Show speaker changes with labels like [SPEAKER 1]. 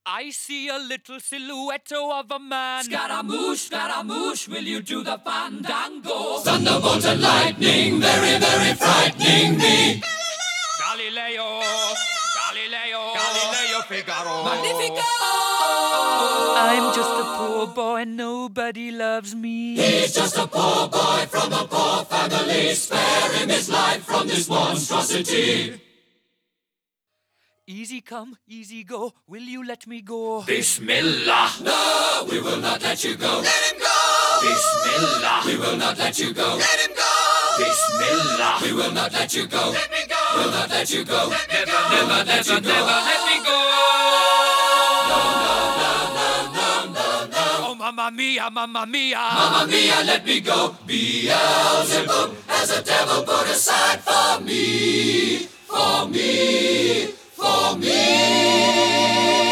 [SPEAKER 1] I see a little silhouette of a man.
[SPEAKER 2] Scaramouche, Scaramouche, will you do the fandango? Thunderbolt and lightning, very, very frightening me.
[SPEAKER 1] Galileo, Galileo, Galileo Figaro.
[SPEAKER 2] Magnifico!
[SPEAKER 1] I'm just a poor boy and nobody loves me.
[SPEAKER 2] He's just a poor boy from a poor family. Spare him his life from this monstrosity.
[SPEAKER 1] Easy come, easy go, will you let me go?
[SPEAKER 2] Bismillah! No, we will not let you go. Let him go! Bismillah! We will not let you go. Let him go! Bismillah! We will not let you go. Let me go! We'll not let you go. Let me go. Never let you go.
[SPEAKER 1] Never let me go.
[SPEAKER 2] No, no, no, no, no, no, no.
[SPEAKER 1] Oh, mamma mia, mamma mia.
[SPEAKER 2] Mamma mia, let me go. Beelzebub has a devil put aside for me. For me. For me.